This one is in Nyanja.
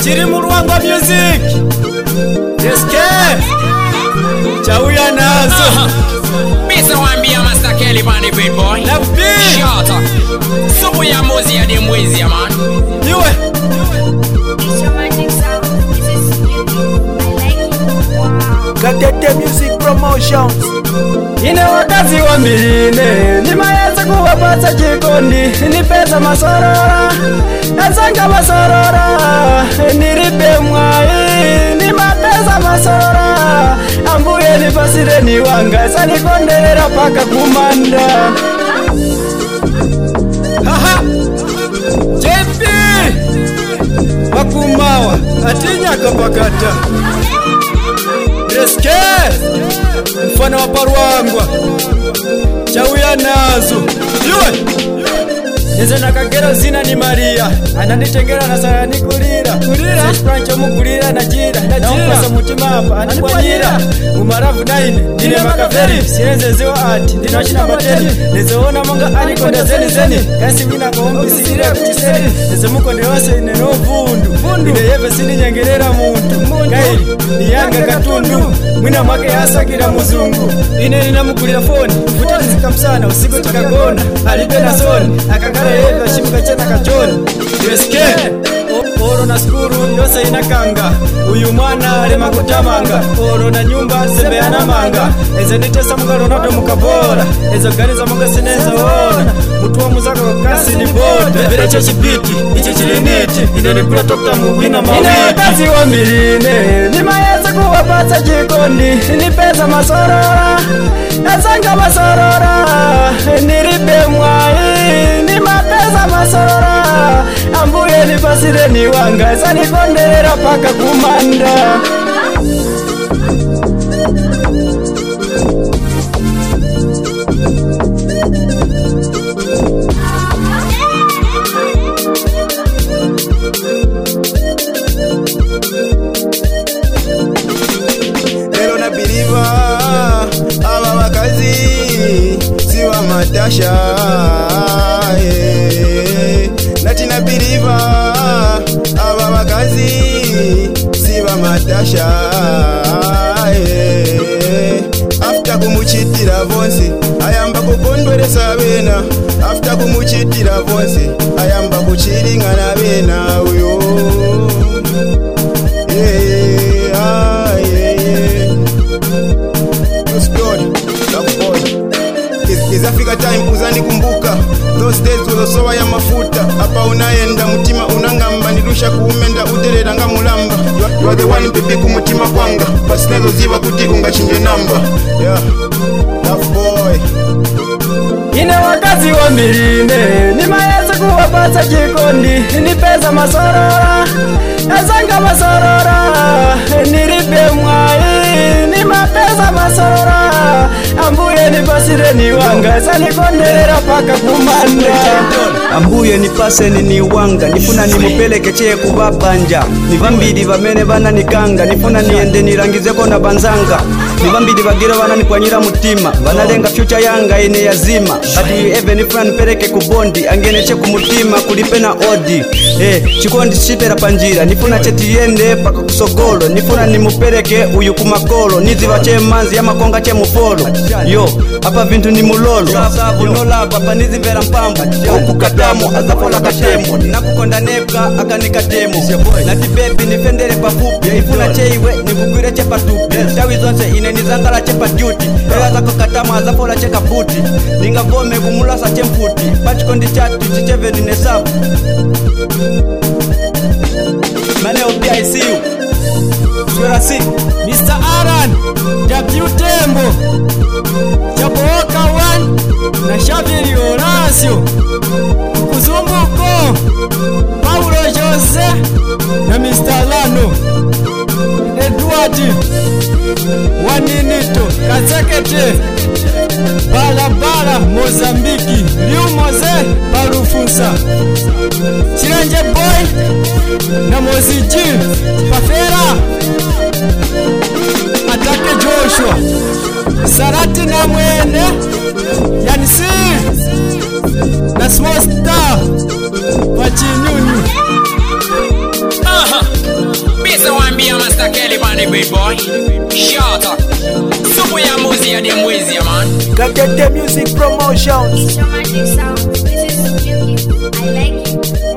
Chiri Murwangwa Music Deske Chauya nazo Mr. Wambia Master Kelly Bunny Big Boy La Big Shut up Subu ya mozi ya di mwezi ya man Niwe It's romantic sound. This is sweet. I like it. Wow. Gatete Music Promotions. Ine wakazi wa mbirine nimayeza kuwapata jikoni nipeza masorora Ezanga masorora niripe mwai nimapeza masorora Ambuye nipasire niwanga sanikonderera paka kumanda Haha JP Wakumawa atinya kapakata Deske mfano wa Parwangwa Chauya nazo Yue Neze nakagera zina ni Maria Ananitengera na sayani kulira Sashprancho mukulira na jira Na umpasa mutima hapa anikwanyira Umaravu naine Nine makaferi Sienze ziwa ati Dinashina materi Nezeona monga anikonda zeni Kasi mina kohombi sire kuchiseri Neze mukonde wase ineno vundu Ine yeve sini nyengerera muntu Kairi ni yanga katundu Mwina mwake asakira muzungu Ine nina mukulira foni Futa nizika msana usiku tukagona Alipe na soni Akangara yeva shimuka chena kachoni Deske Oro na skuru yose inakanga Uyu mwana alema kutamanga Oro na nyumba sembeana manga Eze nitesa mungaro noto mukabora Ezo gari za munga sineza ona Mutuwa muzako kasi ni boda Vire chechi biti, ichi chiliniti Ine ni kula tokta muwina mawiti Ine wakazi wa mbirine Nimayeza kuwapata jikoni Nipeza masorora Ezanga masorora Niripe mwai Nimapeza masorora Ambuye nipasire niwanga Sanikonderera paka kumanda Lero na biliva aba bakazi siwa matasha Nati na biliva aba bakazi siwa matasha After kumuchitira vonse ayamba kukondweresa bena After kumuchitira vonse ayamba kuchiringana bena uyo Izafika time uzani kumbuka Those days ulosowa ya mafuta Hapa unaenda mutima unangamba Nirusha kuumenda uterera nga mulamba You are the one baby kumutima kwanga Pasinezo ziva kuti ungachinje namba Yeah, love boy Ine wakazi wa mbirine Nimayeza kuwapata jikoni Nipeza masorora Ezanga masorora Niripe mwai Nimapeza masorora Ambuye nipasire niwanga Sanikonderera paka kumanda Ambuye nipaseni niwanga Nifuna nimupeleke chee kubabanja Nivambidi vamene vana nikanga Nifuna niende nirangizeko na banzanga Nivambidi vagira vana nikwanyira mutima Vanalenga future yanga ine yazima Ati eve nifuna nipeleke kubondi Angeneche kumutima kulipe na odi Chikondi chipera panjira Nifuna cheti yende paka kusogolo Nifuna nimupeleke uyu kumakolo Niziva che manzi ya makonga che mufolo Yo, hapa vintu ni mulolo Unolava hapa nizivera mpambu Okukatamu azafola katemo Nakukonda neka akanika temo Nati baby nifendere pafupi Nifuna cheiwe nikugwire chepa tupi Shawi zonse ine nizangala chepa duty Ewa zako katamu azafola cheka buti Ninga vome kumulasa chemfuti Pachikondi chatu chicheve ninesabu Mane opia isiu Swera si Mr. Aran W Tembo Jabooka One na Shavili Horacio Kuzumbuko Paulo Jose na Mr. Lano Edward Waninito Kazekete Balabala Mozambiki Liu Moze Barufunsa Chiranje Boy na Moziji Pafera Atake Joshua Sarati na mwene Yanisi na Small Star Pachinyunyu great boy. Shut up. Super ya Mosey ya dem Wizzy ya man. Kakete Music Promotions. It's your magic sound. This is beauty. I like it.